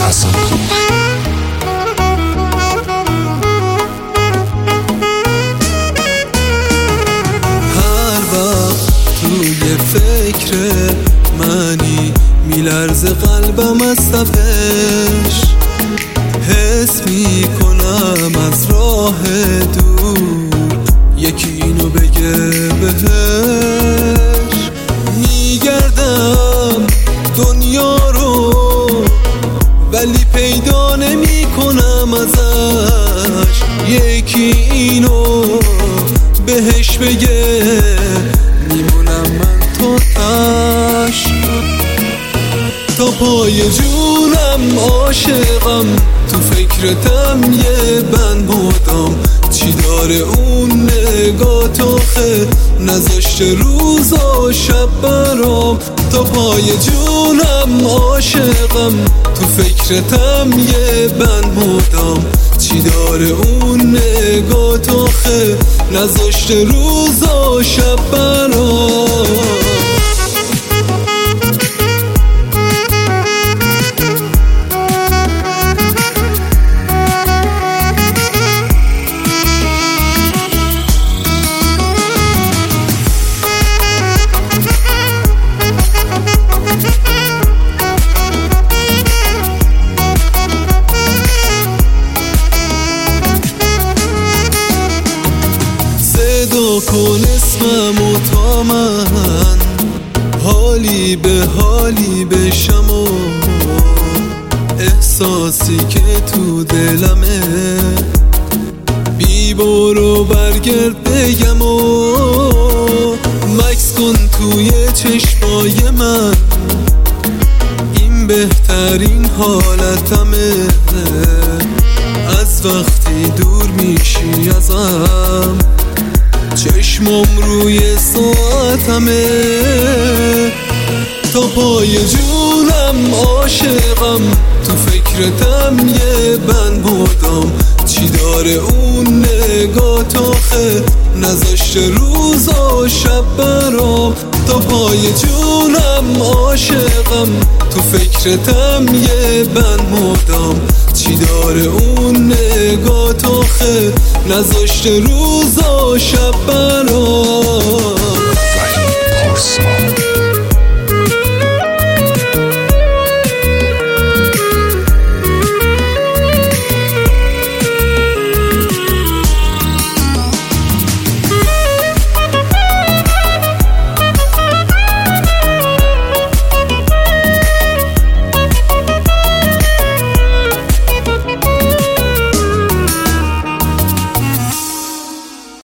حسن پور. هر وقت توی فکر منی میلرزه قلبم از تپش، حس میکنم از راه دور یکی اینو بگه بهش. میگردم دنیا رو ولی پیدا نمی کنم ازش، یکی اینو بهش بگه میمونم من تا تش. تا پای جونم عاشقم، تو فکرتم یه بند مدام، چی داره اون نگاه آخه نذاشته روز و شب برام. تا پای جونم عاشقم، تو فکرتم یه بند مدام، چی داره اون نگاه آخه نذاشته روز و شب برام. صدا کن اسمم و تا من حالی به حالی بشم و احساسی که تو دلمه بی برو برگرد بگم و مکس کن توی چشمای من، این بهترین حالتمه از وقتی دور میشی ازم، چشمم روی ساعتمه. تا پای جونم عاشقم، تو فکرتم یه بند مدام، چی داره اون نگاه آخه نذاشته روز و شب برام. تا پای جونم عاشقم، تو فکرتم یه بند مدام، چی داره اون نگاه آخه نذاشته روز و شب برام.